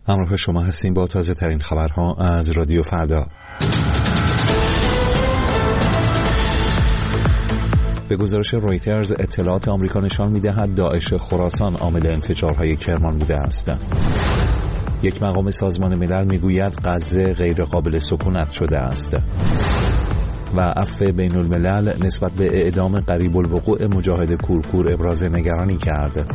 همراه شما هستیم با تازه ترین خبرها از رادیو فردا. به گزارش رویترز اطلاعات آمریکا نشان می‌دهد داعش خراسان عامل انفجارهای کرمان بوده است. یک مقام سازمان ملل میگوید غزه غیر قابل سکونت شده است. و عفو بین الملل نسبت به اعدام قریب الوقوع مجاهد کورکور ابراز نگرانی کرد.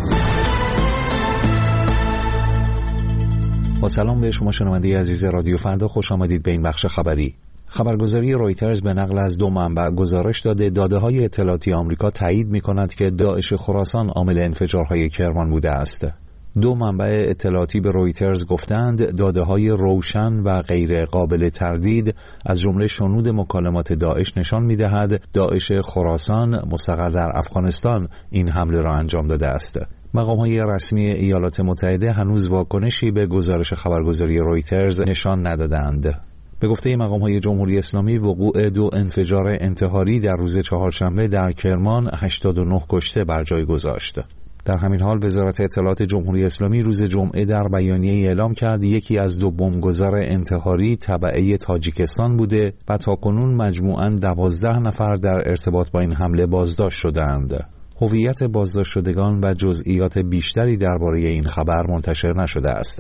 با سلام به شما شنونده عزیز رادیو فردا، خوش آمدید به این بخش خبری. خبرگزاری رویترز به نقل از دو منبع گزارش داده داده‌های اطلاعاتی آمریکا تایید می‌کند که داعش خراسان عامل انفجارهای کرمان بوده است. دو منبع اطلاعاتی به رویترز گفتند داده‌های روشن و غیر قابل تردید از جمله شنود مکالمات داعش نشان می‌دهد داعش خراسان مستقر در افغانستان این حمله را انجام داده است. مقام‌های رسمی ایالات متحده هنوز واکنشی به گزارش خبرگزاری رویترز نشان ندادند. به گفته مقام‌های جمهوری اسلامی وقوع دو انفجار انتحاری در روز چهارشنبه در کرمان 89 کشته بر جای گذاشت. در همین حال وزارت اطلاعات جمهوری اسلامی روز جمعه در بیانیه‌ای اعلام کرد یکی از دو بمبگذار انتحاری تبعه تاجیکستان بوده و تاکنون مجموعاً 12 نفر در ارتباط با این حمله بازداشت شدند. هویت بازداشت شدگان و جزئیات بیشتری درباره این خبر منتشر نشده است.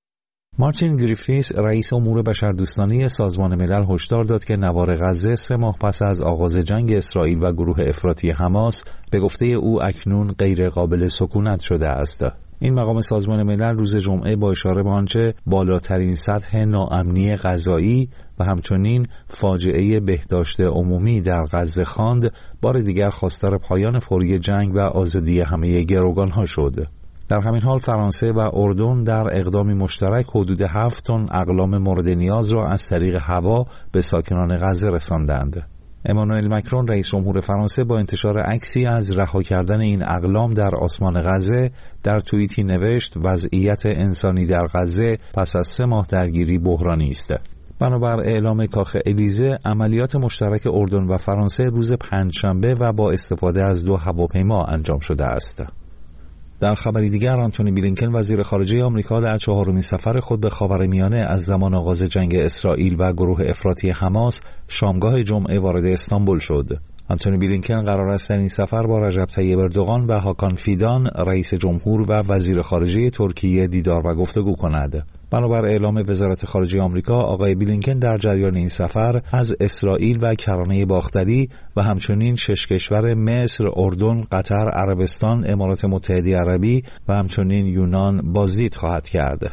مارتین گریفیث رئیس امور بشردوستانه سازمان ملل هشدار داد که نوار غزه 3 ماه پس از آغاز جنگ اسرائیل و گروه افراطی حماس به گفته او اکنون غیر قابل سکونت شده است. این مقام سازمان ملل روز جمعه با اشاره به آنچه بالاترین سطح ناامنی غذایی و همچنین فاجعه بهداشت عمومی در غزه خواند بار دیگر خواستار پایان فوری جنگ و آزادی همه گروگانها شد. در همین حال فرانسه و اردن در اقدامی مشترک حدود 7 تن اقلام مورد نیاز را از طریق هوا به ساکنان غزه رساندند. امانوئل مکرون رئیس جمهور فرانسه با انتشار عکسی از رها کردن این اقلام در آسمان غزه در توییتی نوشت وضعیت انسانی در غزه پس از 3 ماه درگیری بحرانی است. بنابر اعلام کاخ الیزه عملیات مشترک اردن و فرانسه روز پنجشنبه و با استفاده از 2 هواپیما انجام شده است. در خبری دیگر آنتونی بلینکن وزیر خارجه آمریکا در 4مین سفر خود به خاورمیانه از زمان آغاز جنگ اسرائیل و گروه افراطی حماس شامگاه جمعه وارد استانبول شد. آنتونی بلینکن قرار است در این سفر با رجب طیب اردوغان و هاکان فیدان رئیس جمهور و وزیر خارجه ترکیه دیدار و گفتگو کند. بنابر اعلام وزارت خارجه آمریکا، آقای بلینکن در جریان این سفر از اسرائیل و کرانه باختری و همچنین 6 کشور مصر، اردن، قطر، عربستان، امارات متحده عربی و همچنین یونان بازدید خواهد کرد.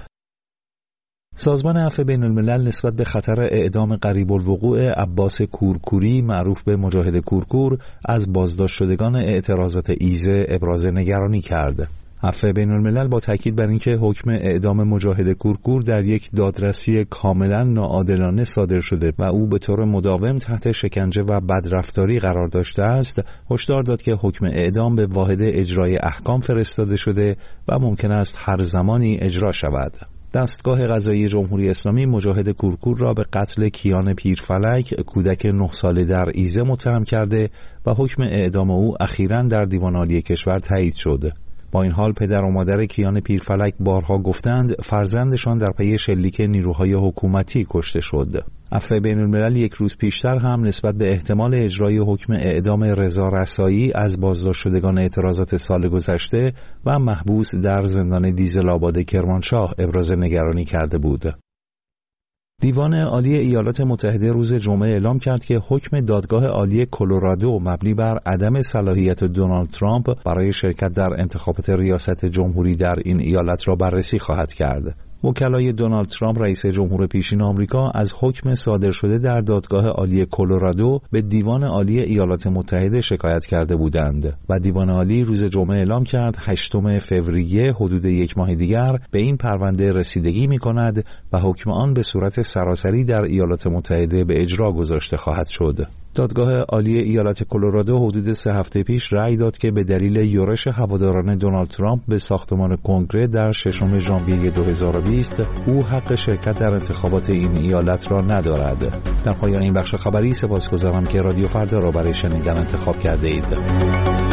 سازمان عفو بین الملل نسبت به خطر اعدام قریب الوقوع عباس کورکوری معروف به مجاهد کورکور از بازداشت شدگان اعتراضات ایذه ابراز نگرانی کرد. عفو بین الملل با تاکید بر اینکه حکم اعدام مجاهد کورکور در یک دادرسی کاملا ناعادلانه صادر شده و او به طور مداوم تحت شکنجه و بدرفتاری قرار داشته است، هشدار داد که حکم اعدام به واحد اجرای احکام فرستاده شده و ممکن است هر زمانی اجرا شود. دستگاه قضایی جمهوری اسلامی مجاهد کورکور را به قتل کیان پیرفلک کودک 9 ساله در ایذه متهم کرده و حکم اعدام او اخیراً در دیوان عالی کشور تایید شد. با این حال پدر و مادر کیان پیرفلک بارها گفتند فرزندشان در پی شلیک نیروهای حکومتی کشته شد. عفو بین الملل یک روز پیشتر هم نسبت به احتمال اجرای حکم اعدام رضا رسایی از بازداشت شدگان اعتراضات سال گذشته و محبوس در زندان دیزل آباد کرمانشاه ابراز نگرانی کرده بود. دیوان عالی ایالات متحده روز جمعه اعلام کرد که حکم دادگاه عالی کلرادو مبنی بر عدم صلاحیت دونالد ترامپ برای شرکت در انتخابات ریاست جمهوری در این ایالت را بررسی خواهد کرد. وکلای دونالد ترامپ رئیس جمهور پیشین آمریکا از حکم صادر شده در دادگاه عالی کلرادو به دیوان عالی ایالات متحده شکایت کرده بودند و دیوان عالی روز جمعه اعلام کرد 8 فوریه حدود 1 ماه دیگر به این پرونده رسیدگی می‌کند و حکم آن به صورت سراسری در ایالات متحده به اجرا گذاشته خواهد شد. دادگاه عالی ایالت کلرادو حدود 3 هفته پیش رأی داد که به دلیل یورش هواداران دونالد ترامپ به ساختمان کنگره در 6 ژانویه 2020 او حق شرکت در انتخابات این ایالت را ندارد. در پایان این بخش خبری سپاسگزارم که رادیو فردا را برای شنیدن انتخاب کرده اید.